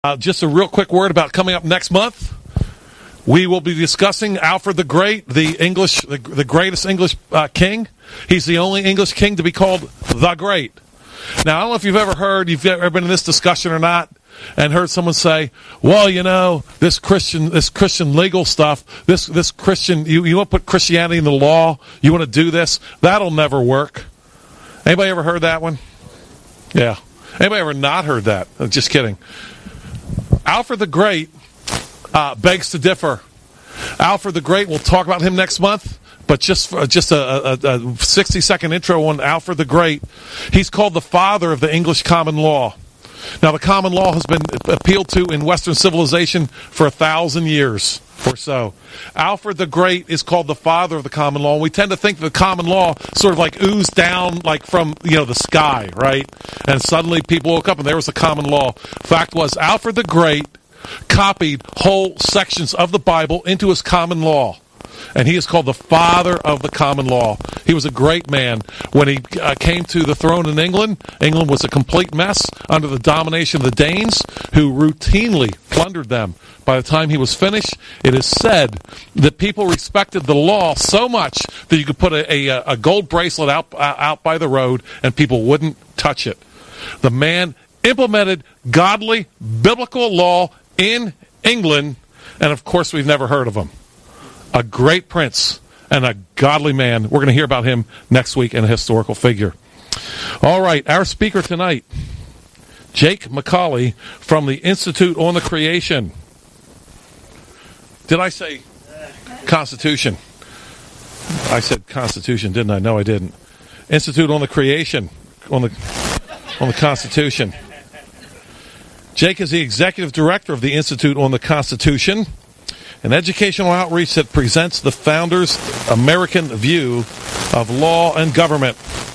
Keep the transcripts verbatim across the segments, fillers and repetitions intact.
Uh, just a real quick word about coming up next month. We will be discussing Alfred the Great, the English, the, the greatest English uh, king. He's the only English king to be called the Great. Now, I don't know if you've ever heard, you've ever been in this discussion or not, and heard someone say, well, you know, this Christian this Christian legal stuff, this this Christian, you, you want to put Christianity in the law, you want to do this, that'll never work. Anybody ever heard that one? Yeah. Anybody ever not heard that? Just kidding. Alfred the Great uh, begs to differ. Alfred the Great, we'll talk about him next month, but just for, just a, a, a sixty-second intro on Alfred the Great. He's called the father of the English common law. Now, the common law has been appealed to in Western civilization for a thousand years or so. Alfred the Great is called the father of the common law. We tend to think that the common law sort of like oozed down like from, you know, the sky, right? And suddenly people woke up and there was the common law. Fact was, Alfred the Great copied whole sections of the Bible into his common law. And he is called the father of the common law. He was a great man. When he uh, came to the throne in England, England was a complete mess under the domination of the Danes, who routinely plundered them. By the time he was finished, it is said that people respected the law so much that you could put a, a, a gold bracelet out, uh, out by the road and people wouldn't touch it. The man implemented godly, biblical law in England, and of course we've never heard of him. A great prince and a godly man. We're going to hear about him next week and a historical figure. All right, our speaker tonight, Jake McCauley from the Institute on the Creation. Did I say Constitution? I said Constitution, didn't I? No, I didn't. Institute on the Creation, on the on the Constitution. Jake is the executive director of the Institute on the Constitution, an educational outreach that presents the founders' American view of law and government.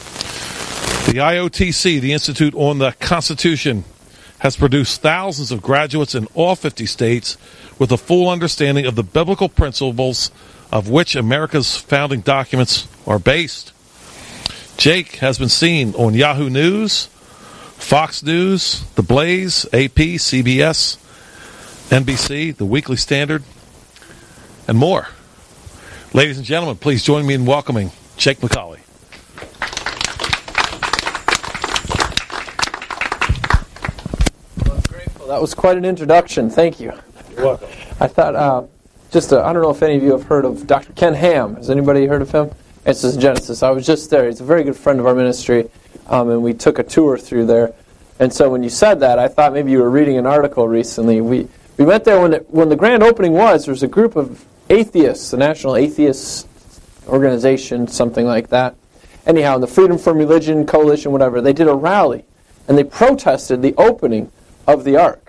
The I O T C, the Institute on the Constitution, has produced thousands of graduates in all fifty states with a full understanding of the biblical principles of which America's founding documents are based. Jake has been seen on Yahoo News, Fox News, The Blaze, A P, C B S, N B C, The Weekly Standard, and more. Ladies and gentlemen, please join me in welcoming Jake McCauley. Well, grateful. That was quite an introduction. Thank you. You're welcome. I thought, uh, just, uh, I don't know if any of you have heard of Doctor Ken Ham. Has anybody heard of him? It's just Genesis. I was just there. He's a very good friend of our ministry, um, and we took a tour through there. And so when you said that, I thought maybe you were reading an article recently. We we went there when it, when the grand opening was. There was a group of atheists, the National Atheist Organization, something like that. Anyhow, the Freedom from Religion Coalition, whatever, they did a rally, and they protested the opening of the Ark.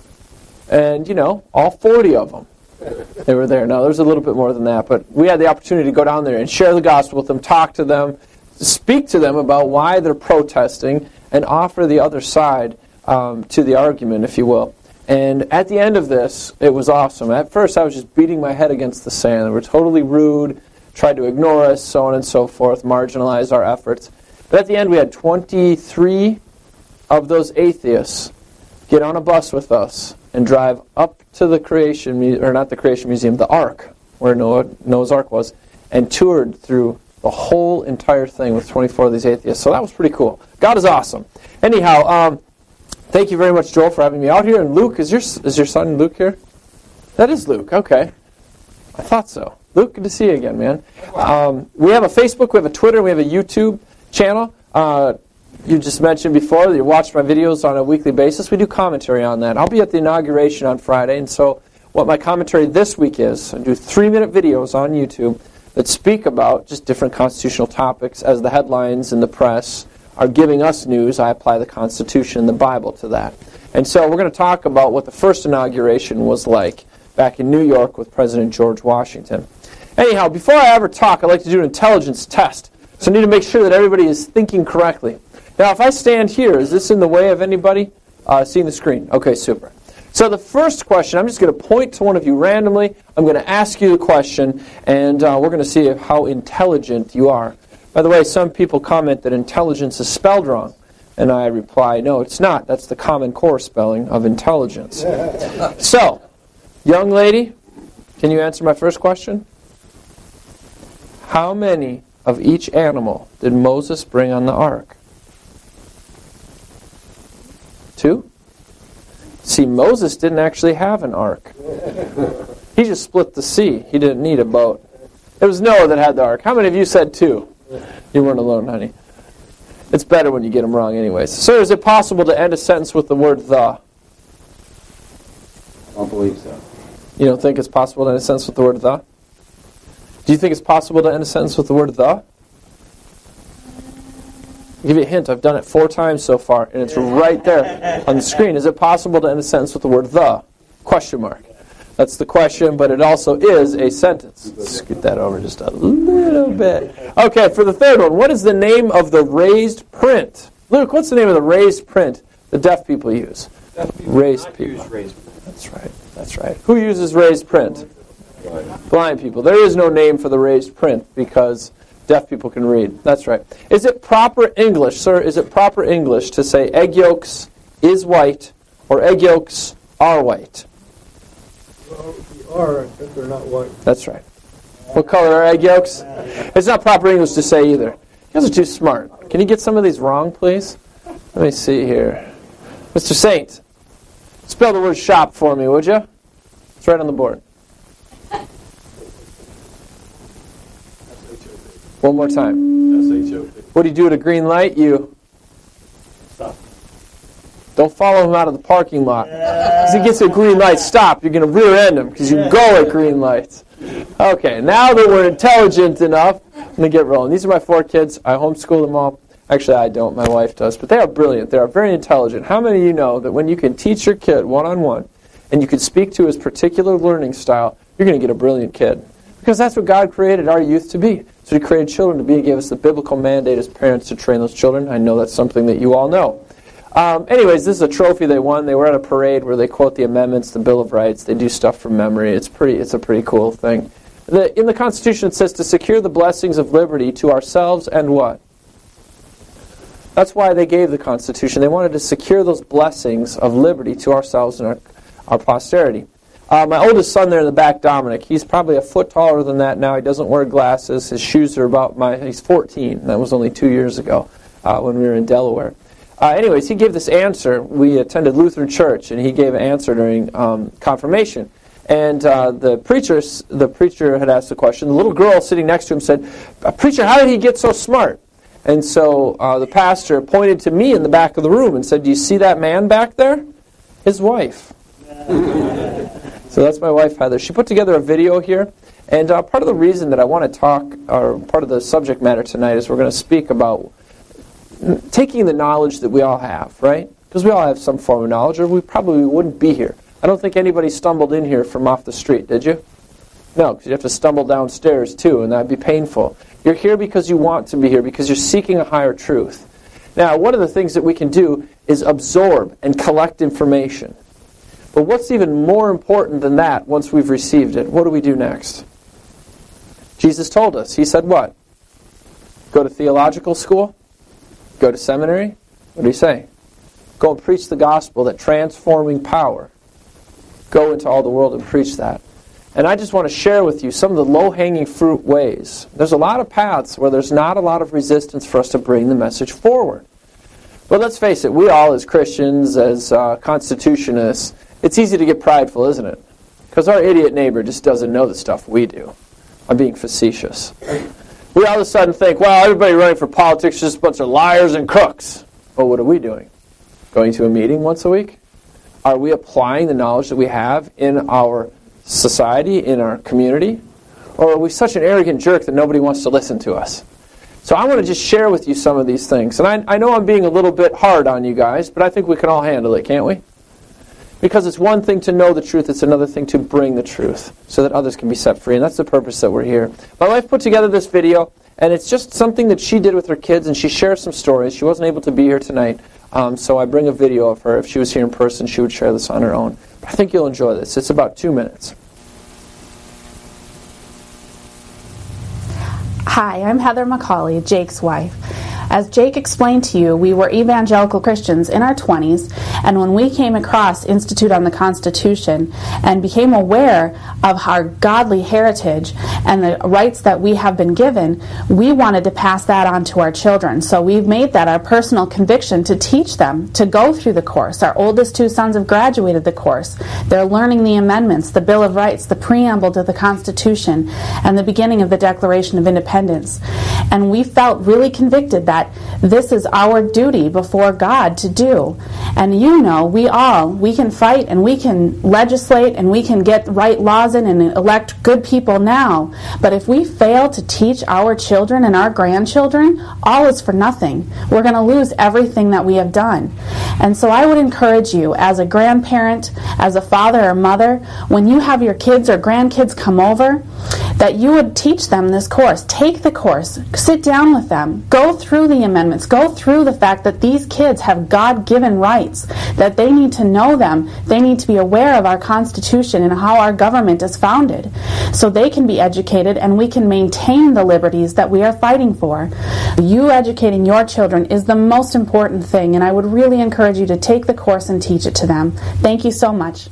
And, you know, all forty of them, they were there. Now, there's a little bit more than that, but we had the opportunity to go down there and share the gospel with them, talk to them, speak to them about why they're protesting, and offer the other side um, to the argument, if you will. And at the end of this, it was awesome. At first, I was just beating my head against the sand. They were totally rude, tried to ignore us, so on and so forth, marginalize our efforts. But at the end, we had twenty-three of those atheists get on a bus with us and drive up to the Creation, Mu- or not the Creation Museum, the Ark, where Noah, Noah's Ark was, and toured through the whole entire thing with twenty-four of these atheists. So that was pretty cool. God is awesome. Anyhow, um, thank you very much, Joel, for having me out here. And Luke, is your is your son Luke here? That is Luke. Okay. I thought so. Luke, good to see you again, man. Um, we have a Facebook, we have a Twitter, we have a YouTube channel. Uh, you just mentioned before that you watch my videos on a weekly basis. We do commentary on that. I'll be at the inauguration on Friday, and so what my commentary this week is, I do three-minute videos on YouTube that speak about just different constitutional topics as the headlines in the press are giving us news. I apply the Constitution and the Bible to that. And so we're going to talk about what the first inauguration was like back in New York with President George Washington. Anyhow, before I ever talk, I'd like to do an intelligence test. So I need to make sure that everybody is thinking correctly. Now, if I stand here, is this in the way of anybody uh, seeing the screen? Okay, super. So the first question, I'm just going to point to one of you randomly. I'm going to ask you the question, and uh, we're going to see how intelligent you are. By the way, some people comment that intelligence is spelled wrong. And I reply, no, it's not. That's the Common Core spelling of intelligence. So, young lady, can you answer my first question? How many of each animal did Moses bring on the ark? Two? See, Moses didn't actually have an ark. He just split the sea. He didn't need a boat. It was Noah that had the ark. How many of you said two? You weren't alone, honey. It's better when you get them wrong anyways. Sir, is it possible to end a sentence with the word the? I don't believe so. You don't think it's possible to end a sentence with the word the? Do you think it's possible to end a sentence with the word the? I'll give you a hint. I've done it four times so far, and it's right there on the screen. Is it possible to end a sentence with the word the? Question mark. That's the question, but it also is a sentence. Scoot that over just a little bit. Okay, for the third one, what is the name of the raised print? Luke, what's the name of the raised print the deaf people use? Deaf people raised people. Use raised print. That's right. That's right. Who uses raised print? Blind. Blind people. There is no name for the raised print because deaf people can read. That's right. Is it proper English, sir, is it proper English to say egg yolks is white or egg yolks are white? Well, they are, but they're not white. That's right. What color are egg yolks? It's not proper English to say either. You guys are too smart. Can you get some of these wrong, please? Let me see here. Mister Saint, spell the word shop for me, would you? It's right on the board. One more time. S H O P. What do you do at a green light? You Stop. don't follow him out of the parking lot. Because he gets a green light, stop. You're going to rear end him because you go at green lights. Okay, now that we're intelligent enough, I'm going to get rolling. These are my four kids. I homeschool them all. Actually, I don't. My wife does. But they are brilliant. They are very intelligent. How many of you know that when you can teach your kid one-on-one and you can speak to his particular learning style, you're going to get a brilliant kid? Because that's what God created our youth to be. So He created children to be. He gave us the biblical mandate as parents to train those children. I know that's something that you all know. Um, anyways, this is a trophy they won. They were at a parade where they quote the amendments, the Bill of Rights. They do stuff from memory. It's pretty. It's a pretty cool thing. The, in the Constitution it says to secure the blessings of liberty to ourselves and what? That's why they gave the Constitution. They wanted to secure those blessings of liberty to ourselves and our, our posterity. Uh, my oldest son there in the back, Dominic, he's probably a foot taller than that now. He doesn't wear glasses. His shoes are about my, he's fourteen. That was only two years ago uh, when we were in Delaware. Uh, anyways, he gave this answer. We attended Lutheran Church, and he gave an answer during um, confirmation. And uh, the preacher, the preacher had asked the question. The little girl sitting next to him said, "Preacher, how did he get so smart?" And so uh, the pastor pointed to me in the back of the room and said, "Do you see that man back there? His wife." So that's my wife, Heather. She put together a video here. And uh, part of the reason that I want to talk, or part of the subject matter tonight, is we're going to speak about taking the knowledge that we all have, right? Because we all have some form of knowledge, or we probably wouldn't be here. I don't think anybody stumbled in here from off the street, did you? No, because you have to stumble downstairs too, and that would be painful. You're here because you want to be here, because you're seeking a higher truth. Now, one of the things that we can do is absorb and collect information. But what's even more important than that, once we've received it, what do we do next? Jesus told us. He said what? Go to theological school? Go to seminary? What did he say? Go and preach the gospel, that transforming power. Go into all the world and preach that. And I just want to share with you some of the low-hanging fruit ways. There's a lot of paths where there's not a lot of resistance for us to bring the message forward. But let's face it, we all as Christians, as uh, Constitutionists, it's easy to get prideful, isn't it? Because our idiot neighbor just doesn't know the stuff we do. I'm being facetious. We all of a sudden think, well, everybody running for politics is just a bunch of liars and crooks. Well, what are we doing? Going to a meeting once a week? Are we applying the knowledge that we have in our society, in our community? Or are we such an arrogant jerk that nobody wants to listen to us? So I want to just share with you some of these things. And I, I know I'm being a little bit hard on you guys, but I think we can all handle it, can't we? Because it's one thing to know the truth, it's another thing to bring the truth so that others can be set free. And that's the purpose that we're here. My wife put together this video, and it's just something that she did with her kids, and she shares some stories. She wasn't able to be here tonight, um, so I bring a video of her. If she was here in person, she would share this on her own. But I think you'll enjoy this. It's about two minutes. Hi, I'm Heather McCauley, Jake's wife. As Jake explained to you, we were evangelical Christians in our twenties, and when we came across Institute on the Constitution and became aware of our godly heritage and the rights that we have been given, we wanted to pass that on to our children. So we've made that our personal conviction to teach them to go through the course. Our oldest two sons have graduated the course. They're learning the amendments, the Bill of Rights, the preamble to the Constitution, and the beginning of the Declaration of Independence. And we felt really convicted that this is our duty before God to do. And you know, we all, we can fight and we can legislate and we can get right laws in and elect good people now. But if we fail to teach our children and our grandchildren, all is for nothing. We're going to lose everything that we have done. And so I would encourage you, as a grandparent, as a father or mother, when you have your kids or grandkids come over, that you would teach them this course. Take the course. Sit down with them. Go through the amendments. Go through the fact that these kids have God-given rights, that they need to know them. They need to be aware of our Constitution and how our government is founded, so they can be educated and we can maintain the liberties that we are fighting for. You educating your children is the most important thing, and I would really encourage you to take the course and teach it to them. Thank you so much.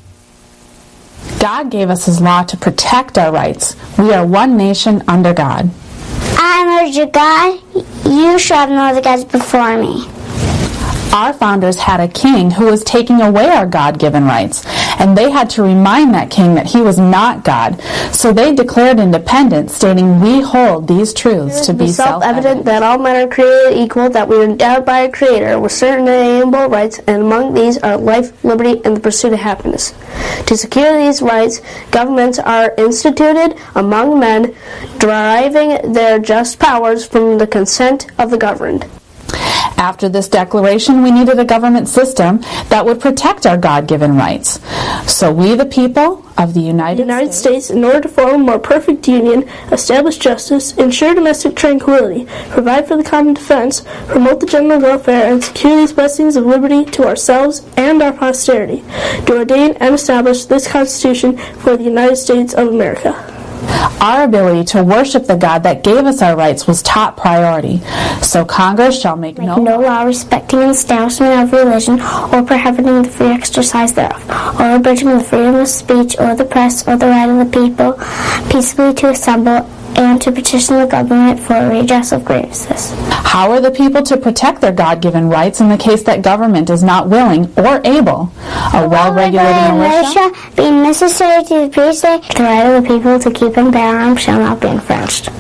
God gave us His law to protect our rights. We are one nation under God. I am urged of God, you shall have no other gods before me. Our founders had a king who was taking away our God-given rights, and they had to remind that king that he was not God. So they declared independence, stating, "We hold these truths to be self-evident that all men are created equal, that we are endowed by a Creator with certain inalienable rights, and among these are life, liberty, and the pursuit of happiness. To secure these rights, governments are instituted among men, deriving their just powers from the consent of the governed." After this declaration, we needed a government system that would protect our God-given rights. So we, the people of the United, United States, States, in order to form a more perfect union, establish justice, ensure domestic tranquility, provide for the common defense, promote the general welfare, and secure these blessings of liberty to ourselves and our posterity, do ordain and establish this Constitution for the United States of America. Our ability to worship the God that gave us our rights was top priority. So Congress shall make, Make no, no law respecting an establishment of religion, or prohibiting the free exercise thereof, or abridging the freedom of speech, or the press, or the right of the people peaceably to assemble, and to petition the government for a redress of grievances. How are the people to protect their God-given rights in the case that government is not willing or able? A well-regulated militia, being necessary to the peace, the right of the people to keep and bear arms shall not be infringed.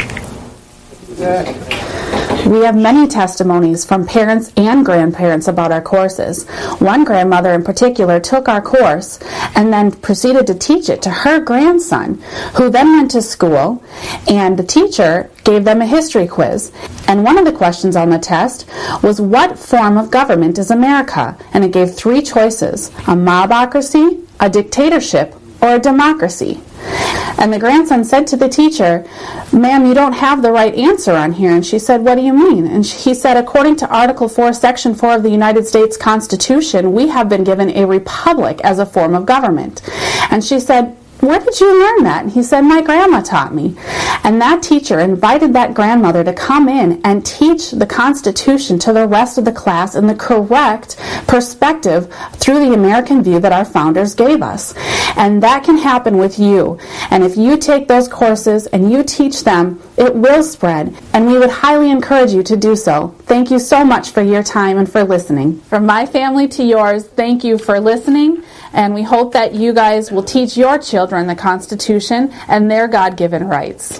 We have many testimonies from parents and grandparents about our courses. One grandmother in particular took our course and then proceeded to teach it to her grandson, who then went to school, and the teacher gave them a history quiz. And one of the questions on the test was, what form of government is America? And it gave three choices: a mobocracy, a dictatorship, or a democracy. And the grandson said to the teacher, "Ma'am, you don't have the right answer on here." And she said, "What do you mean?" And he said, "According to Article four, Section four of the United States Constitution, we have been given a republic as a form of government." And she said, "Where did you learn that?" And he said, "My grandma taught me." And that teacher invited that grandmother to come in and teach the Constitution to the rest of the class in the correct perspective through the American view that our founders gave us. And that can happen with you. And if you take those courses and you teach them, it will spread. And we would highly encourage you to do so. Thank you so much for your time and for listening. From my family to yours, thank you for listening. And we hope that you guys will teach your children the Constitution and their God-given rights.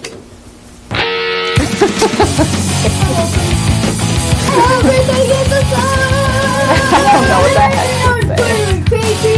I don't know what that heck to say.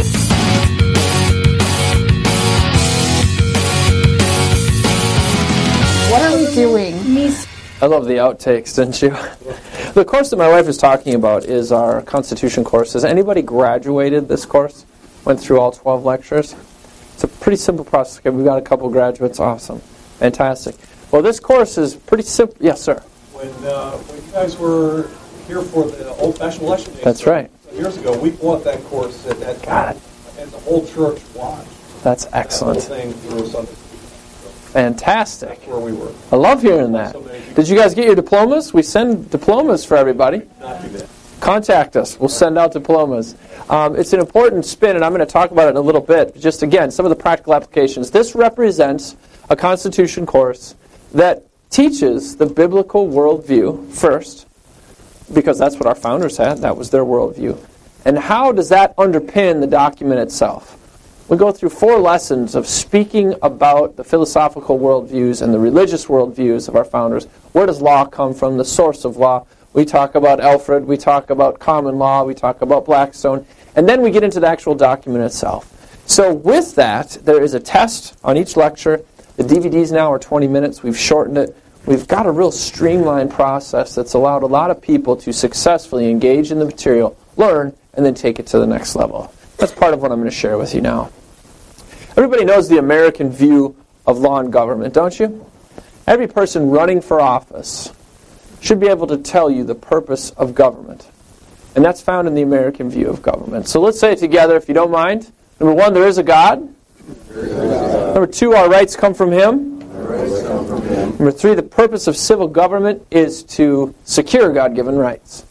What are we doing? I love the outtakes, didn't you? The course that my wife is talking about is our Constitution course. Has anybody graduated this course? Went through all twelve lectures? It's a pretty simple process. Okay, we've got a couple graduates. Awesome. Fantastic. Well, this course is pretty simple. Yes, sir. When, uh, when you guys were here for the old-fashioned election days, That's right. Some years ago, we bought that course at that time, and the whole church watched That's excellent. that whole thing through Sunday. Fantastic. That's where we were. I love hearing that. So many Did you guys get your diplomas? We send diplomas for everybody. Not too bad. Contact us. We'll send out diplomas. Um, it's an important spin, and I'm going to talk about it in a little bit. Just again, some of the practical applications. This represents a Constitution course that teaches the biblical worldview first, because that's what our founders had. That was their worldview. And how does that underpin the document itself? We go through four lessons of speaking about the philosophical worldviews and the religious worldviews of our founders. Where does law come from? The source of law. We talk about Alfred. We talk about common law. We talk about Blackstone. And then we get into the actual document itself. So with that, there is a test on each lecture. The D V Ds now are twenty minutes. We've shortened it. We've got a real streamlined process that's allowed a lot of people to successfully engage in the material, learn, and then take it to the next level. That's part of what I'm going to share with you now. Everybody knows the American view of law and government, don't you? Every person running for office should be able to tell you the purpose of government. And that's found in the American view of government. So let's say it together, if you don't mind. Number one, there is a God. Number two, our rights come from Him. Number three, the purpose of civil government is to secure God-given rights.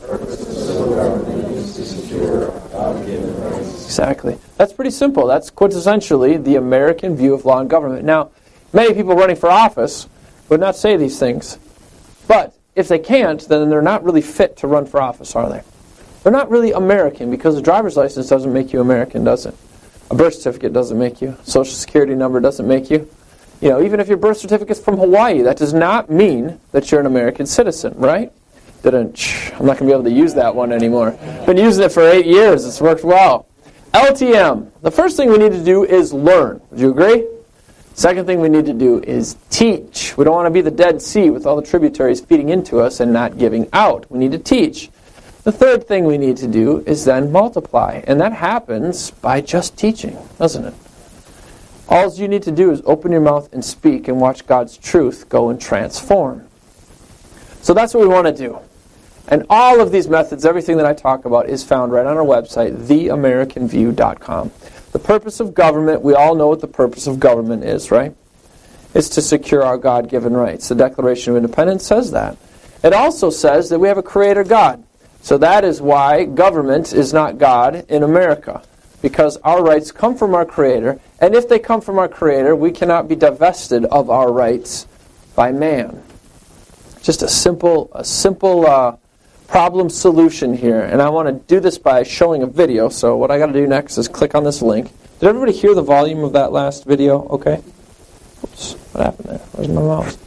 Exactly. That's pretty simple. That's quintessentially the American view of law and government. Now, many people running for office would not say these things. But if they can't, then they're not really fit to run for office, are they? They're not really American, because a driver's license doesn't make you American, does it? A birth certificate doesn't make you. A Social Security number doesn't make you. You know, even if your birth certificate's from Hawaii, that does not mean that you're an American citizen, right? Didn't, I'm not going to be able to use that one anymore. Been using it for eight years. It's worked well. L T M. The first thing we need to do is learn. Would you agree? Second thing we need to do is teach. We don't want to be the Dead Sea with all the tributaries feeding into us and not giving out. We need to teach. The third thing we need to do is then multiply. And that happens by just teaching, doesn't it? All you need to do is open your mouth and speak and watch God's truth go and transform. So that's what we want to do. And all of these methods, everything that I talk about, is found right on our website, the american view dot com. The purpose of government, we all know what the purpose of government is, right? It's to secure our God-given rights. The Declaration of Independence says that. It also says that we have a Creator God. So that is why government is not God in America, because our rights come from our Creator, and if they come from our Creator, we cannot be divested of our rights by man. Just a simple, a simple uh, problem solution here, and I want to do this by showing a video. So what I got to do next is click on this link. Did everybody hear the volume of that last video? Okay. Oops, what happened there? Where's my mouse?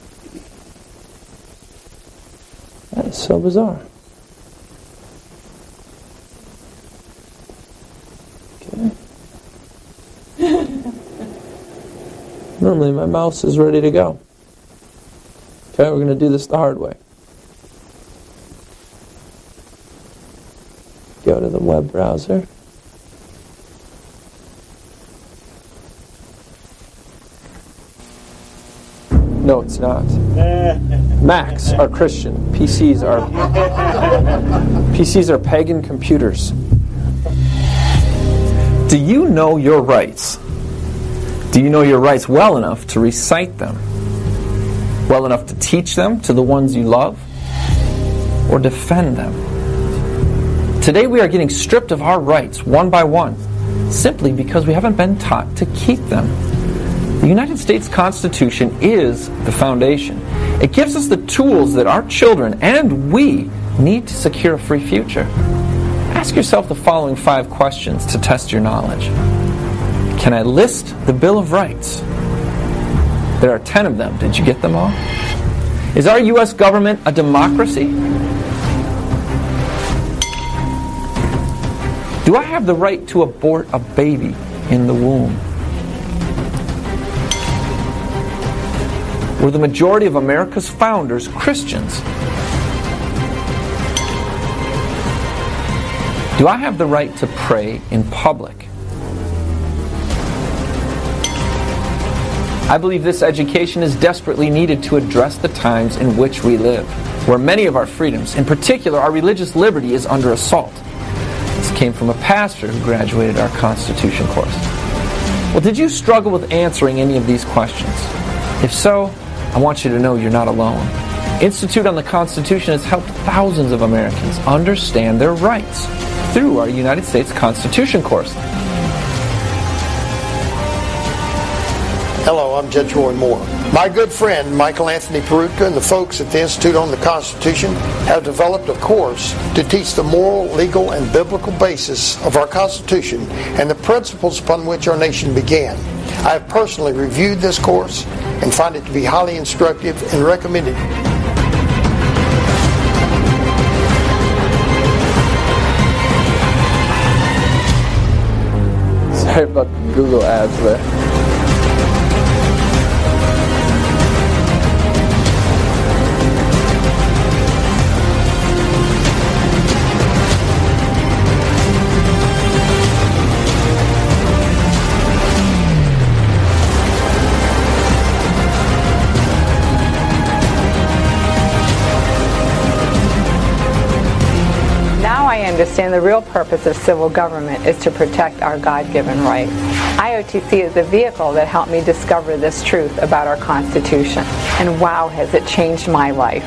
That is so bizarre. Okay. Normally my mouse is ready to go. Okay, we're going to do this the hard way. Go to the web browser. No, it's not. Macs are Christian. P Cs are P Cs are pagan computers. Do you know your rights? Do you know your rights well enough to recite them? Well enough to teach them to the ones you love? Or defend them? Today we are getting stripped of our rights one by one, simply because we haven't been taught to keep them. The United States Constitution is the foundation. It gives us the tools that our children and we need to secure a free future. Ask yourself the following five questions to test your knowledge. Can I list the Bill of Rights? There are ten of them. Did you get them all? Is our U S government a democracy? Do I have the right to abort a baby in the womb? Were the majority of America's founders Christians? Do I have the right to pray in public? I believe this education is desperately needed to address the times in which we live, where many of our freedoms, in particular our religious liberty, is under assault. This came from a pastor who graduated our Constitution course. Well, did you struggle with answering any of these questions? If so, I want you to know you're not alone. Institute on the Constitution has helped thousands of Americans understand their rights through our United States Constitution course. Hello, I'm Judge Roy Moore. My good friend Michael Anthony Peroutka and the folks at the Institute on the Constitution have developed a course to teach the moral, legal, and biblical basis of our Constitution and the principles upon which our nation began. I have personally reviewed this course and find it to be highly instructive and recommended. Sorry about the Google ads there. Understand the real purpose of civil government is to protect our God-given rights. I O T C is the vehicle that helped me discover this truth about our Constitution. And wow, has it changed my life.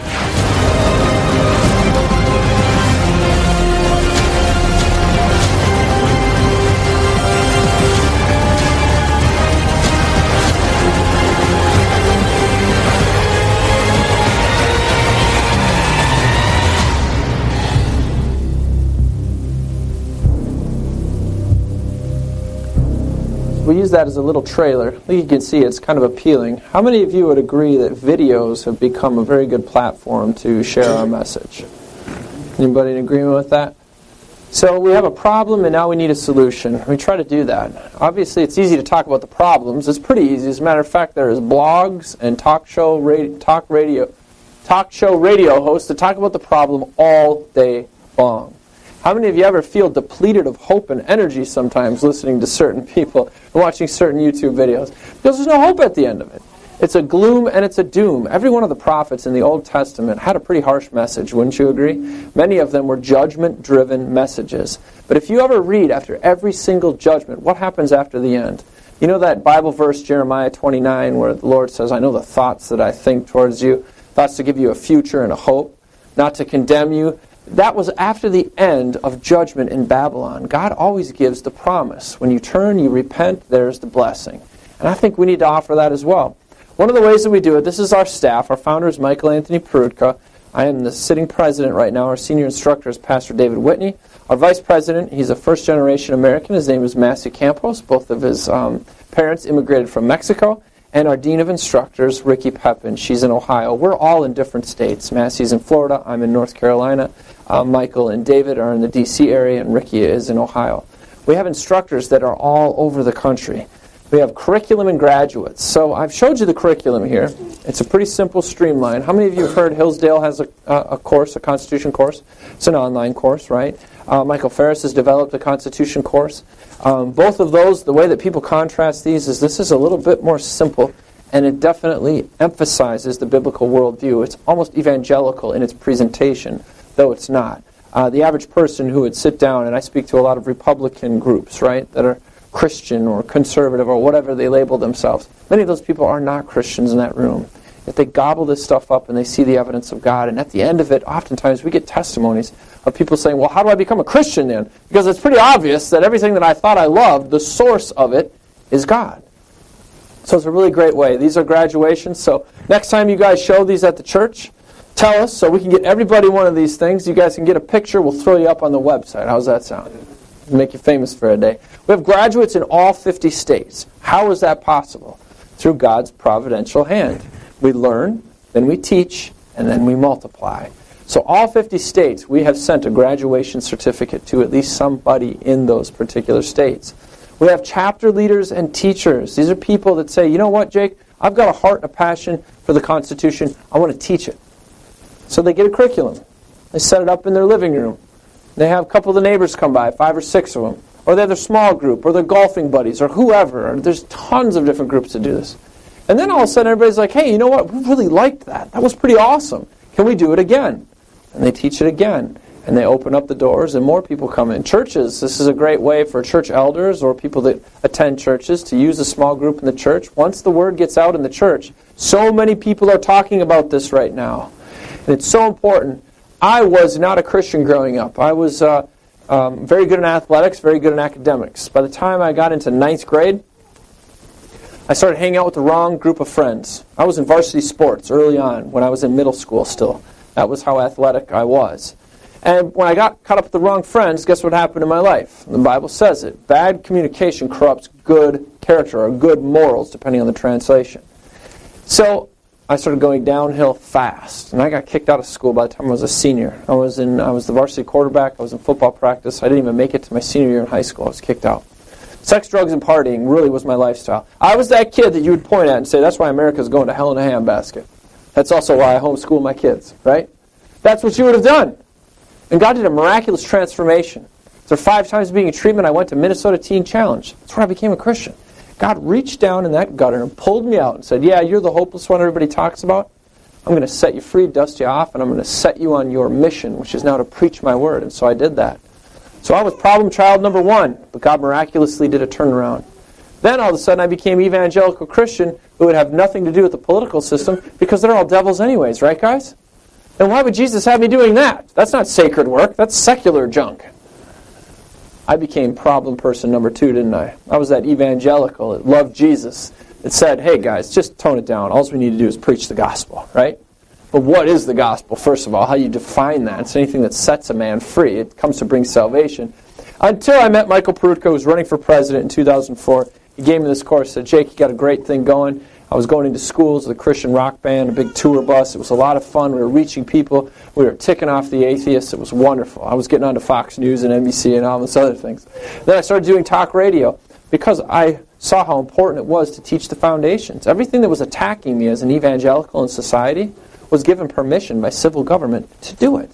We use that as a little trailer. I think you can see it's kind of appealing. How many of you would agree that videos have become a very good platform to share our message? Anybody in agreement with that? So we have a problem and now we need a solution. We try to do that. Obviously it's easy to talk about the problems. It's pretty easy. As a matter of fact, there is blogs and talk show radio, talk radio, talk show radio hosts that talk about the problem all day long. How many of you ever feel depleted of hope and energy sometimes listening to certain people and watching certain YouTube videos? Because there's no hope at the end of it. It's a gloom and it's a doom. Every one of the prophets in the Old Testament had a pretty harsh message, wouldn't you agree? Many of them were judgment-driven messages. But if you ever read after every single judgment, what happens after the end? You know that Bible verse, Jeremiah twenty-nine, where the Lord says, I know the thoughts that I think towards you, thoughts to give you a future and a hope, not to condemn you. That was after the end of judgment in Babylon. God always gives the promise. When you turn, you repent, there's the blessing. And I think we need to offer that as well. One of the ways that we do it, this is our staff. Our founder is Michael Anthony Peroutka. I am the sitting president right now. Our senior instructor is Pastor David Whitney. Our vice president, he's a first-generation American. His name is Massey Campos. Both of his um, parents immigrated from Mexico. And our dean of instructors, Ricky Pepin. She's in Ohio. We're all in different states. Massey's in Florida. I'm in North Carolina. Uh, Michael and David are in the D C area, and Ricky is in Ohio. We have instructors that are all over the country. We have curriculum and graduates. So I've showed you the curriculum here. It's a pretty simple streamline. How many of you have heard Hillsdale has a, a course, a Constitution course? It's an online course, right? Uh, Michael Ferris has developed a Constitution course. Um, both of those, the way that people contrast these is this is a little bit more simple, and it definitely emphasizes the biblical worldview. It's almost evangelical in its presentation, though it's not. Uh, the average person who would sit down, and I speak to a lot of Republican groups, right, that are Christian or conservative or whatever they label themselves. Many of those people are not Christians in that room. Yet they gobble this stuff up and they see the evidence of God. And at the end of it, oftentimes we get testimonies of people saying, well, how do I become a Christian then? Because it's pretty obvious that everything that I thought I loved, the source of it is God. So it's a really great way. These are graduations. So next time you guys show these at the church, tell us so we can get everybody one of these things. You guys can get a picture. We'll throw you up on the website. How's that sound? Make you famous for a day. We have graduates in all fifty states. How is that possible? Through God's providential hand. We learn, then we teach, and then we multiply. So all fifty states, we have sent a graduation certificate to at least somebody in those particular states. We have chapter leaders and teachers. These are people that say, you know what, Jake? I've got a heart and a passion for the Constitution. I want to teach it. So they get a curriculum. They set it up in their living room. They have a couple of the neighbors come by, five or six of them. Or they have their small group, or their golfing buddies, or whoever. There's tons of different groups that do this. And then all of a sudden everybody's like, hey, you know what? We really liked that. That was pretty awesome. Can we do it again? And they teach it again. And And they open up the doors and more people come in. Churches, this is a great way for church elders or people that attend churches to use a small group in the church. Once the word gets out in the church, so many people are talking about this right now. And it's so important. I was not a Christian growing up. I was uh, um, very good in athletics, very good in academics. By the time I got into ninth grade, I started hanging out with the wrong group of friends. I was in varsity sports early on when I was in middle school still. That was how athletic I was. And when I got caught up with the wrong friends, guess what happened in my life? The Bible says it. Bad communication corrupts good character or good morals, depending on the translation. So I started going downhill fast, and I got kicked out of school by the time I was a senior. I was in I was the varsity quarterback. I was in football practice. I didn't even make it to my senior year in high school. I was kicked out. Sex, drugs, and partying really was my lifestyle. I was that kid that you would point at and say, that's why America's going to hell in a handbasket. That's also why I homeschool my kids, right? That's what you would have done. And God did a miraculous transformation. After five times being in treatment, I went to Minnesota Teen Challenge. That's where I became a Christian. God reached down in that gutter and pulled me out and said, yeah, you're the hopeless one everybody talks about. I'm going to set you free, dust you off, and I'm going to set you on your mission, which is now to preach my word. And so I did that. So I was problem child number one, but God miraculously did a turnaround. Then all of a sudden I became evangelical Christian who would have nothing to do with the political system because they're all devils anyways, right guys? And why would Jesus have me doing that? That's not sacred work. That's secular junk. I became problem person number two, didn't I? I was that evangelical that loved Jesus. It said, hey guys, just tone it down. All we need to do is preach the gospel, right? But what is the gospel, first of all? How you define that? It's anything that sets a man free. It comes to bring salvation. Until I met Michael Peroutka, who was running for president in two thousand four. He gave me this course, said, Jake, you got a great thing going. I was going into schools with a Christian rock band, a big tour bus. It was a lot of fun. We were reaching people. We were ticking off the atheists. It was wonderful. I was getting onto Fox News and N B C and all this other things. Then I started doing talk radio because I saw how important it was to teach the foundations. Everything that was attacking me as an evangelical in society was given permission by civil government to do it.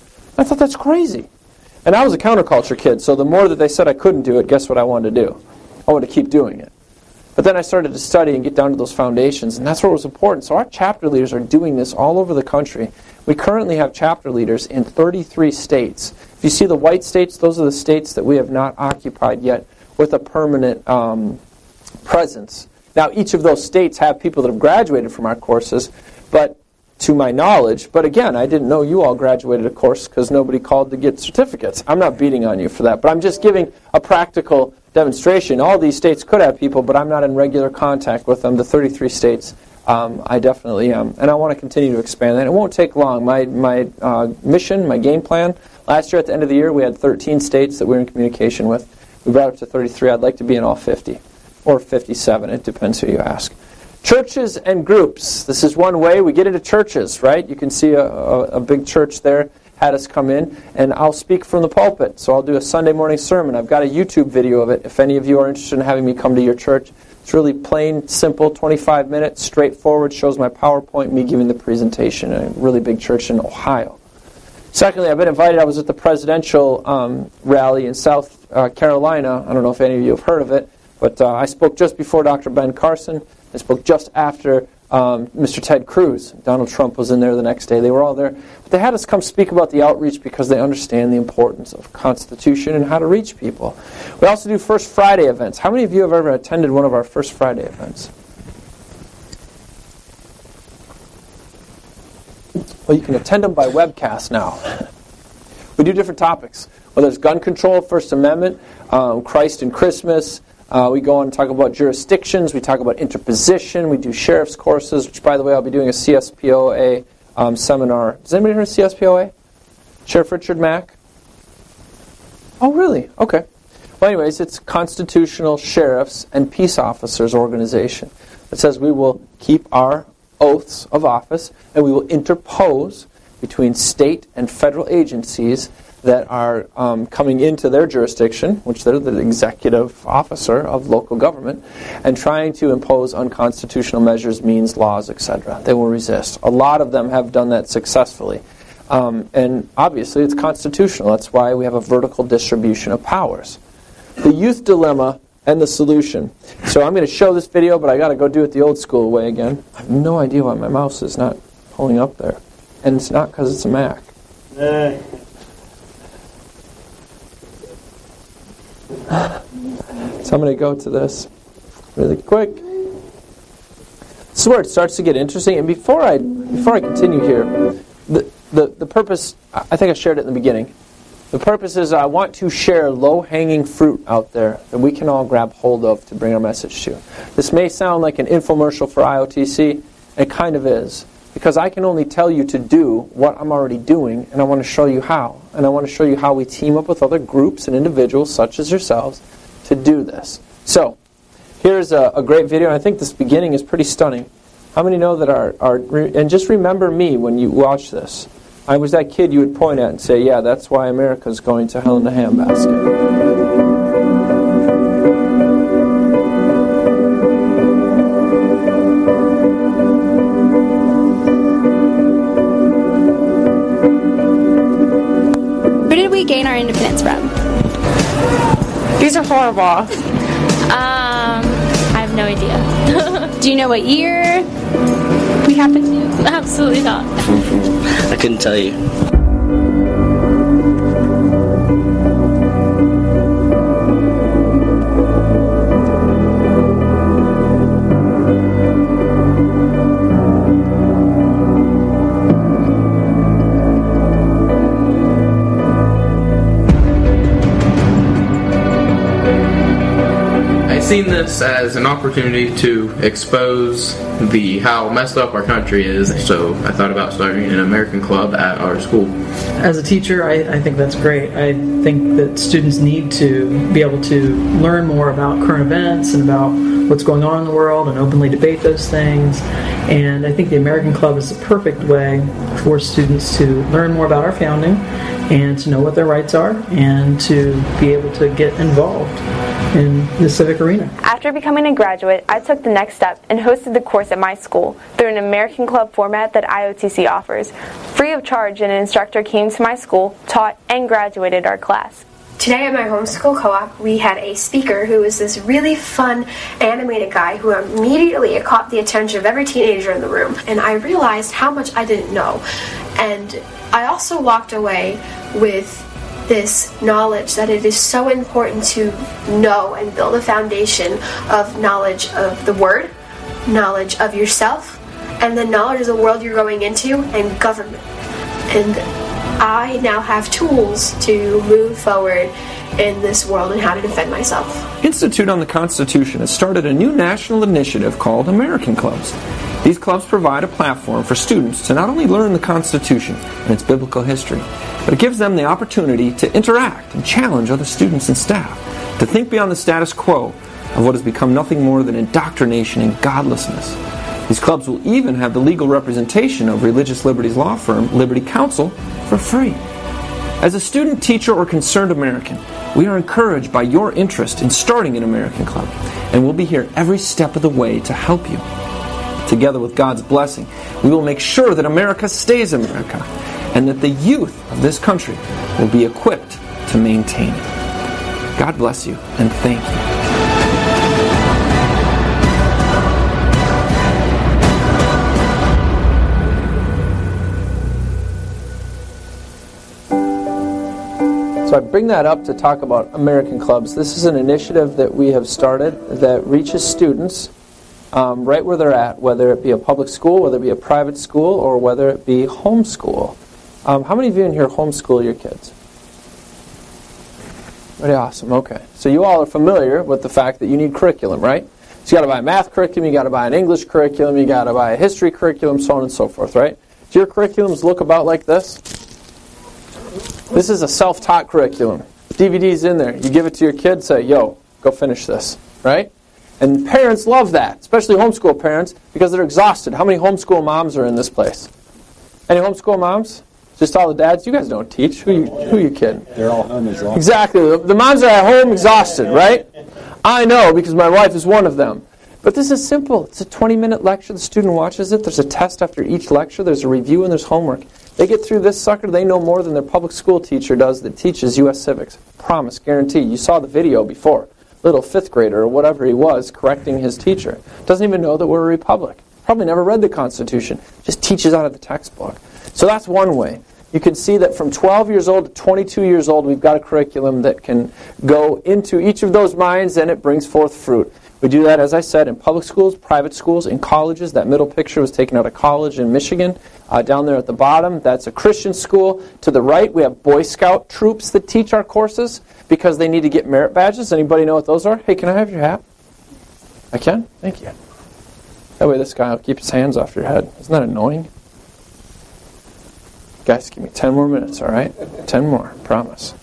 I thought that's crazy. And I was a counterculture kid, so the more that they said I couldn't do it, guess what I wanted to do? I wanted to keep doing it. But then I started to study and get down to those foundations, and that's what was important. So our chapter leaders are doing this all over the country. We currently have chapter leaders in thirty-three states. If you see the white states, those are the states that we have not occupied yet with a permanent um, presence. Now, each of those states have people that have graduated from our courses, but to my knowledge, but again, I didn't know you all graduated a course because nobody called to get certificates. I'm not beating on you for that, but I'm just giving a practical demonstration. All these states could have people, but I'm not in regular contact with them. The thirty-three states, um, I definitely am, and I want to continue to expand that. It won't take long. My my uh, mission, my game plan, last year at the end of the year, we had thirteen states that we were in communication with. We brought it up to thirty-three. I'd like to be in all fifty, or fifty-seven. It depends who you ask. Churches and groups. This is one way we get into churches, right? You can see a, a, a big church there had us come in, and I'll speak from the pulpit. So I'll do a Sunday morning sermon. I've got a YouTube video of it. If any of you are interested in having me come to your church, it's really plain, simple, twenty-five minutes, straightforward, shows my PowerPoint, me giving the presentation in a really big church in Ohio. Secondly, I've been invited. I was at the presidential um, rally in South uh, Carolina. I don't know if any of you have heard of it, but uh, I spoke just before Doctor Ben Carson. I spoke just after um, Mister Ted Cruz. Donald Trump was in there the next day. They were all there. But they had us come speak about the outreach because they understand the importance of Constitution and how to reach people. We also do First Friday events. How many of you have ever attended one of our First Friday events? Well, you can attend them by webcast now. We do different topics, whether it's gun control, First Amendment, um, Christ and Christmas. Uh, we go on and talk about jurisdictions. We talk about interposition. We do sheriff's courses, which, by the way, I'll be doing a C S P O A um, seminar. Has anybody heard of C S P O A? Sheriff Richard Mack? Oh, really? Okay. Well, anyways, it's Constitutional Sheriffs and Peace Officers Organization. It says we will keep our oaths of office, and we will interpose between state and federal agencies that are um, coming into their jurisdiction, which they're the executive officer of local government, and trying to impose unconstitutional measures, means, laws, et cetera. They will resist. A lot of them have done that successfully. Um, and obviously it's constitutional. That's why we have a vertical distribution of powers. The youth dilemma and the solution. So I'm going to show this video, but I got to go do it the old school way again. I have no idea why my mouse is not pulling up there. And it's not because it's a Mac. Nah. So I'm going to go to this really quick. This is where it starts to get interesting. And before I before I continue here, the, the, the purpose, I think I shared it in the beginning. The purpose is I want to share low-hanging fruit out there that we can all grab hold of to bring our message to. This may sound like an infomercial for I O T C. It kind of is. Because I can only tell you to do what I'm already doing, and I want to show you how. And I want to show you how we team up with other groups and individuals, such as yourselves, to do this. So, here's a, a great video, and I think this beginning is pretty stunning. How many know that our, our... And just remember me when you watch this. I was that kid you would point at and say, yeah, that's why America's going to hell in a handbasket. Gain our independence from? These are horrible. Um, I have no idea. Do you know what year we happened to? Absolutely not. I couldn't tell you. Seen this as an opportunity to expose the how messed up our country is, so I thought about starting an American club at our school. As a teacher, I, I think that's great. I think that students need to be able to learn more about current events and about what's going on in the world and openly debate those things. And I think the American Club is the perfect way for students to learn more about our founding and to know what their rights are and to be able to get involved in the civic arena. After becoming a graduate, I took the next step and hosted the course at my school through an American Club format that I O T C offers. Free of charge, an instructor came to my school, taught, and graduated our class. Today at my homeschool co-op, we had a speaker who was this really fun, animated guy who immediately caught the attention of every teenager in the room. And I realized how much I didn't know. And I also walked away with this knowledge that it is so important to know and build a foundation of knowledge of the Word, knowledge of yourself, and the knowledge of the world you're going into, and government. And I now have tools to move forward in this world and how to defend myself. Institute on the Constitution has started a new national initiative called American Clubs. These clubs provide a platform for students to not only learn the Constitution and its biblical history, but it gives them the opportunity to interact and challenge other students and staff, to think beyond the status quo of what has become nothing more than indoctrination and godlessness. These clubs will even have the legal representation of Religious Liberty's law firm, Liberty Counsel, for free. As a student, teacher, or concerned American, we are encouraged by your interest in starting an American Club, and we'll be here every step of the way to help you. Together with God's blessing, we will make sure that America stays America, and that the youth of this country will be equipped to maintain it. God bless you, and thank you. So I bring that up to talk about American Clubs. This is an initiative that we have started that reaches students um, right where they're at, whether it be a public school, whether it be a private school, or whether it be homeschool. Um, how many of you in here homeschool your kids? Pretty awesome. Okay. So you all are familiar with the fact that you need curriculum, right? So you got to buy a math curriculum, you got to buy an English curriculum, you got to buy a history curriculum, so on and so forth, right? Do your curriculums look about like this? This is a self-taught curriculum. D V D's in there. You give it to your kid, say, yo, go finish this, right? And parents love that, especially homeschool parents, because they're exhausted. How many homeschool moms are in this place? Any homeschool moms? Just all the dads? You guys don't teach. Who you, who you kidding? They're all home exhausted. Exactly. The, the moms are at home exhausted, right? I know, because my wife is one of them. But this is simple. It's a twenty-minute lecture. The student watches it. There's a test after each lecture. There's a review, and there's homework. They get through this sucker, they know more than their public school teacher does that teaches U S civics. Promise, guarantee. You saw the video before. Little fifth grader or whatever he was correcting his teacher. Doesn't even know that we're a republic. Probably never read the Constitution. Just teaches out of the textbook. So that's one way. you can see that from twelve years old to twenty-two years old, we've got a curriculum that can go into each of those minds and it brings forth fruit. We do that, as I said, in public schools, private schools, in colleges. That middle picture was taken out of college in Michigan. Uh, down there at the bottom, that's a Christian school. To the right, we have Boy Scout troops that teach our courses because they need to get merit badges. Anybody know what those are? Hey, can I have your hat? I can? Thank you. That way this guy will keep his hands off your head. Isn't that annoying? Guys, give me ten more minutes, all right? ten more, promise.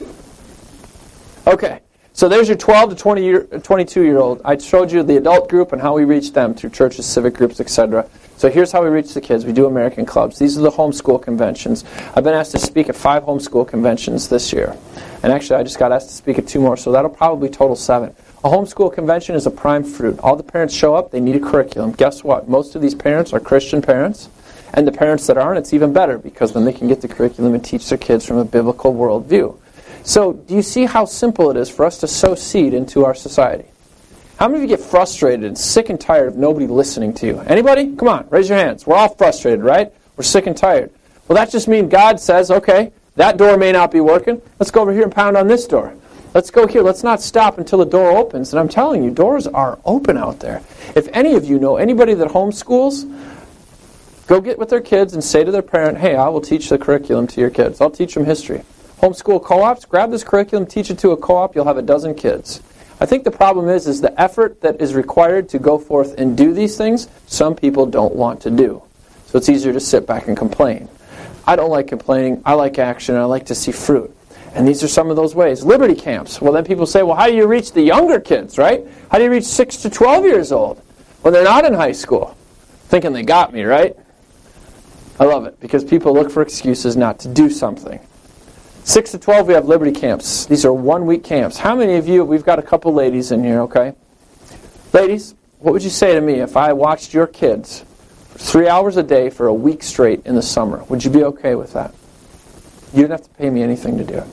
Okay, so there's your twelve to twenty year, twenty-two year old. I showed you the adult group and how we reach them through churches, civic groups, et cetera. So here's how we reach the kids. We do American clubs. These are the homeschool conventions. I've been asked to speak at five homeschool conventions this year. And actually, I just got asked to speak at two more, so that'll probably total seven. A homeschool convention is a prime fruit. All the parents show up, they need a curriculum. Guess what? Most of these parents are Christian parents. And the parents that aren't, it's even better because then they can get the curriculum and teach their kids from a biblical worldview. So, do you see how simple it is for us to sow seed into our society? How many of you get frustrated and sick and tired of nobody listening to you? Anybody? Come on, raise your hands. We're all frustrated, right? We're sick and tired. Well, that just means God says, okay, that door may not be working. Let's go over here and pound on this door. Let's go here. Let's not stop until the door opens. And I'm telling you, doors are open out there. If any of you know anybody that homeschools, go get with their kids and say to their parent, hey, I will teach the curriculum to your kids. I'll teach them history. Homeschool co-ops, grab this curriculum, teach it to a co-op, you'll have a dozen kids. I think the problem is, is the effort that is required to go forth and do these things, some people don't want to do. So it's easier to sit back and complain. I don't like complaining. I like action. I like to see fruit. And these are some of those ways. Liberty camps. Well, then people say, well, how do you reach the younger kids, right? How do you reach six to twelve years old? Well, they're not in high school. Thinking they got me, right? I love it because people look for excuses not to do something. six to twelve, we have Liberty camps. These are one-week camps. How many of you, we've got a couple ladies in here, okay? Ladies, what would you say to me if I watched your kids for three hours a day for a week straight in the summer? Would you be okay with that? You didn't have to pay me anything to do it.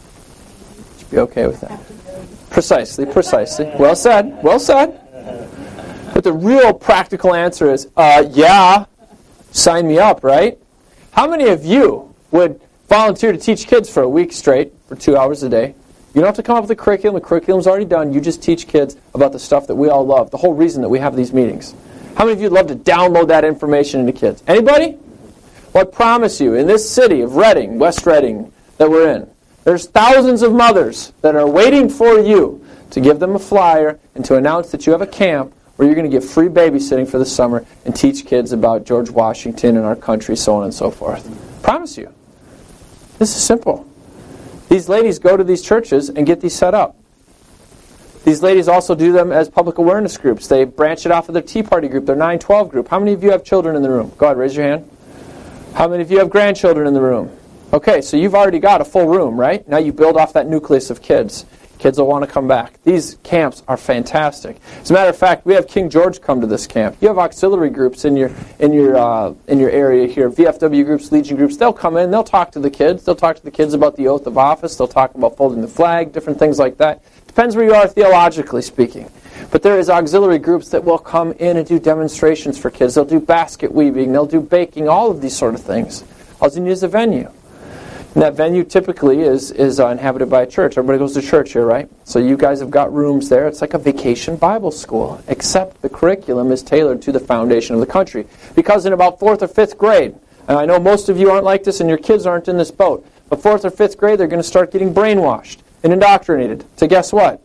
Would you be okay with that? Precisely, precisely. Well said, well said. But the real practical answer is, uh, yeah, sign me up, right? How many of you would volunteer to teach kids for a week straight, for two hours a day? You don't have to come up with a curriculum. The curriculum's already done. You just teach kids about the stuff that we all love, the whole reason that we have these meetings. How many of you would love to download that information into kids? Anybody? Well, I promise you, in this city of Reading, West Reading, that we're in, there's thousands of mothers that are waiting for you to give them a flyer and to announce that you have a camp where you're going to give free babysitting for the summer and teach kids about George Washington and our country, so on and so forth. Promise you. This is simple. These ladies go to these churches and get these set up. These ladies also do them as public awareness groups. They branch it off of their Tea Party group, their nine twelve group. How many of you have children in the room? Go ahead, raise your hand. How many of you have grandchildren in the room? Okay, so you've already got a full room, right? Now you build off that nucleus of kids. Kids will want to come back. These camps are fantastic. As a matter of fact, we have King George come to this camp. You have auxiliary groups in your in your uh, in your area here. V F W groups, Legion groups. They'll come in. They'll talk to the kids. They'll talk to the kids about the oath of office. They'll talk about folding the flag, different things like that. Depends where you are theologically speaking. But there is auxiliary groups that will come in and do demonstrations for kids. They'll do basket weaving. They'll do baking. All of these sort of things. All you need is a venue. And that venue typically is, is uh, inhabited by a church. Everybody goes to church here, right? So you guys have got rooms there. It's like a vacation Bible school, except the curriculum is tailored to the foundation of the country. Because in about fourth or fifth grade, and I know most of you aren't like this and your kids aren't in this boat, but fourth or fifth grade they're going to start getting brainwashed and indoctrinated to guess what?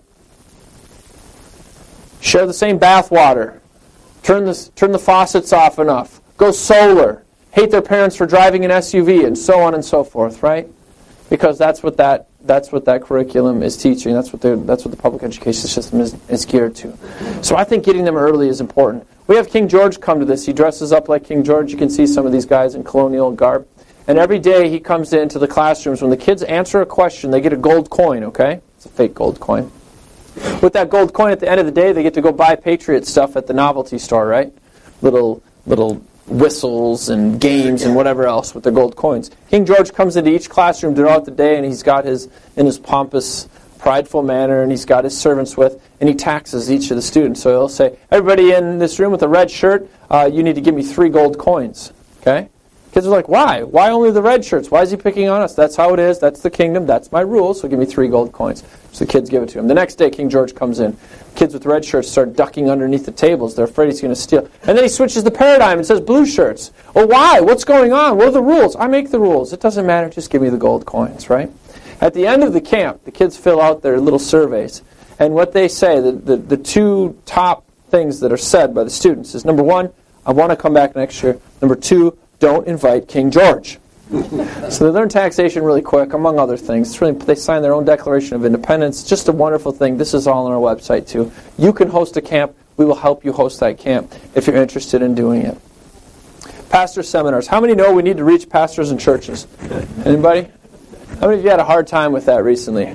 Share the same bath water. Turn the, turn the faucets off enough. Go solar. Hate their parents for driving an S U V, and so on and so forth, right? Because that's what that that's what that curriculum is teaching. That's what the that's what the public education system is, is geared to. So I think getting them early is important. We have King George come to this. He dresses up like King George. You can see some of these guys in colonial garb. And every day he comes into the classrooms. When the kids answer a question, they get a gold coin, okay? It's a fake gold coin. With that gold coin, at the end of the day, they get to go buy Patriot stuff at the novelty store, right? Little little whistles and games and whatever else with their gold coins. King George comes into each classroom throughout the day, and he's got his, in his pompous, prideful manner, and he's got his servants with, and he taxes each of the students. So he'll say, everybody in this room with a red shirt, uh, you need to give me three gold coins. Okay? Kids are like, why? Why only the red shirts? Why is he picking on us? That's how it is. That's the kingdom. That's my rule. So give me three gold coins. So the kids give it to him. The next day, King George comes in. Kids with red shirts start ducking underneath the tables. They're afraid he's going to steal. And then he switches the paradigm and says blue shirts. Well, why? What's going on? What are the rules? I make the rules. It doesn't matter. Just give me the gold coins, right? At the end of the camp, the kids fill out their little surveys. And what they say, the, the, the two top things that are said by the students is, number one, I want to come back next year. Number two, don't invite King George. So they learn taxation really quick, among other things. It's really, they sign their own Declaration of Independence. It's just a wonderful thing. This is all on our website, too. You can host a camp. We will help you host that camp if you're interested in doing it. Pastor seminars. How many know we need to reach pastors and churches? Anybody? How many of you had a hard time with that recently?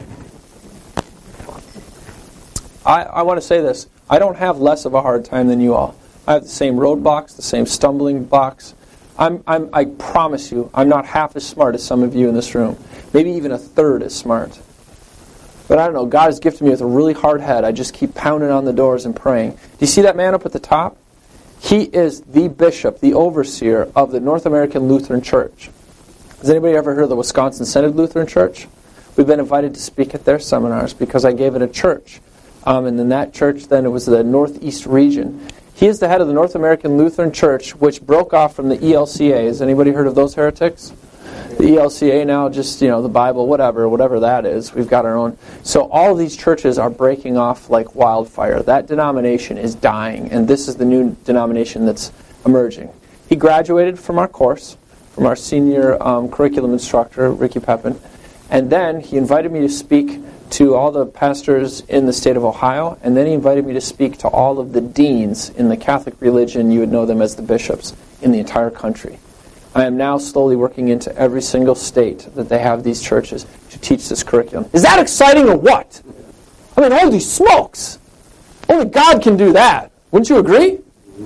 I, I want to say this. I don't have less of a hard time than you all. I have the same roadblocks, the same stumbling blocks. I'm, I'm, I promise you, I'm not half as smart as some of you in this room. Maybe even a third as smart. But I don't know, God has gifted me with a really hard head. I just keep pounding on the doors and praying. Do you see that man up at the top? He is the bishop, the overseer of the North American Lutheran Church. Has anybody ever heard of the Wisconsin Synod Lutheran Church? We've been invited to speak at their seminars because I gave it a church. Um, and in that church, then, it was the Northeast region. He is the head of the North American Lutheran Church, which broke off from the E L C A. Has anybody heard of those heretics? The E L C A now, just, you know, the Bible, whatever, whatever that is. We've got our own. So all of these churches are breaking off like wildfire. That denomination is dying, and this is the new denomination that's emerging. He graduated from our course, from our senior um, curriculum instructor, Ricky Pepin, and then he invited me to speak to all the pastors in the state of Ohio, and then he invited me to speak to all of the deans in the Catholic religion. You would know them as the bishops in the entire country. I am now slowly working into every single state that they have these churches to teach this curriculum. Is that exciting or what? I mean, holy smokes! Only God can do that. Wouldn't you agree?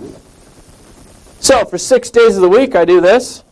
So, for six days of the week, I do this.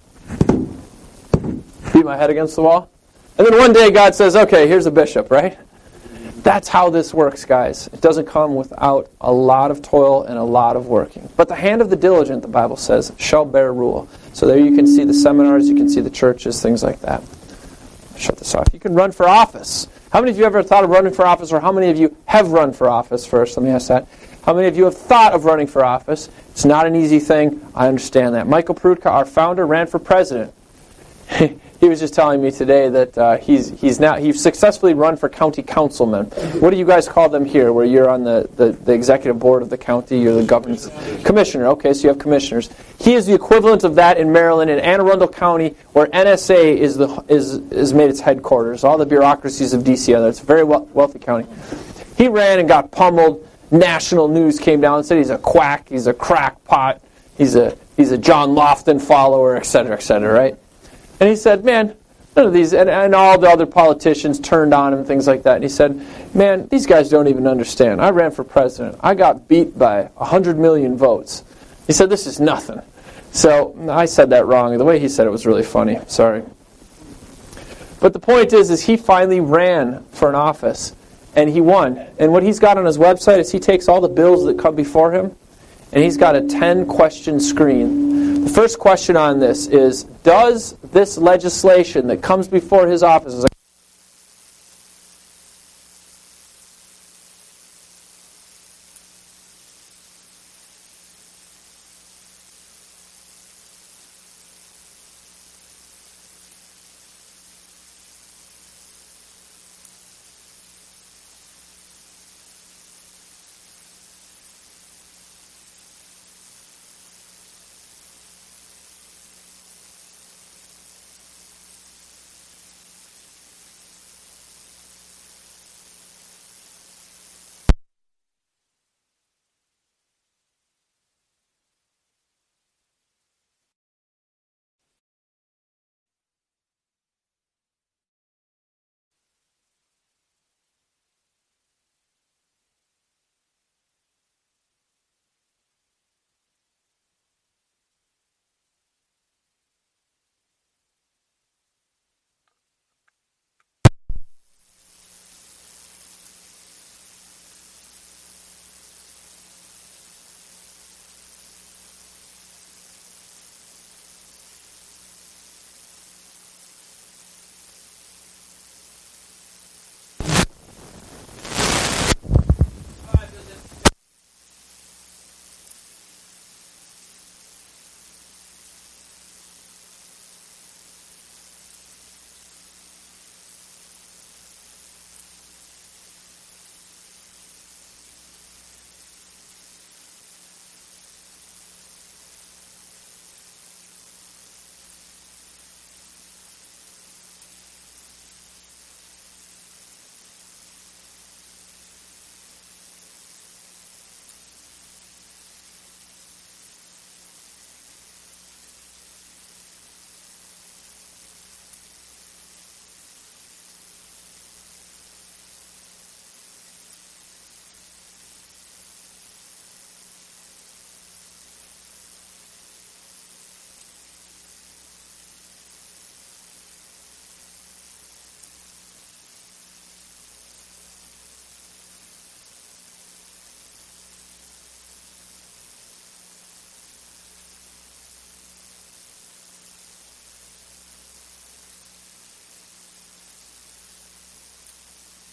Beat my head against the wall. And then one day God says, okay, here's a bishop, right? That's how this works, guys. It doesn't come without a lot of toil and a lot of working. But the hand of the diligent, the Bible says, shall bear rule. So there you can see the seminars, you can see the churches, things like that. Shut this off. You can run for office. How many of you ever thought of running for office, or how many of you have run for office first? Let me ask that. How many of you have thought of running for office? It's not an easy thing. I understand that. Michael Peroutka, our founder, ran for president. He was just telling me today that uh, he's he's now he's successfully run for county councilman. What do you guys call them here, where you're on the, the, the executive board of the county? You're the governance commissioner. Okay, so you have commissioners. He is the equivalent of that in Maryland, in Anne Arundel County, where N S A is the is is made its headquarters. All the bureaucracies of D C are there. It's a very wealthy county. He ran and got pummeled. National news came down and said he's a quack, he's a crackpot, he's a he's a John Lofton follower, et cetera, et cetera, right? And he said, man, none of these, and, and all the other politicians turned on him, things like that. And he said, man, these guys don't even understand. I ran for president. I got beat by one hundred million votes. He said, this is nothing. So I said that wrong. The way he said it was really funny. Sorry. But the point is, is he finally ran for an office, and he won. And what he's got on his website is he takes all the bills that come before him, and he's got a ten-question screen. The first question on this is, does this legislation that comes before his office, as I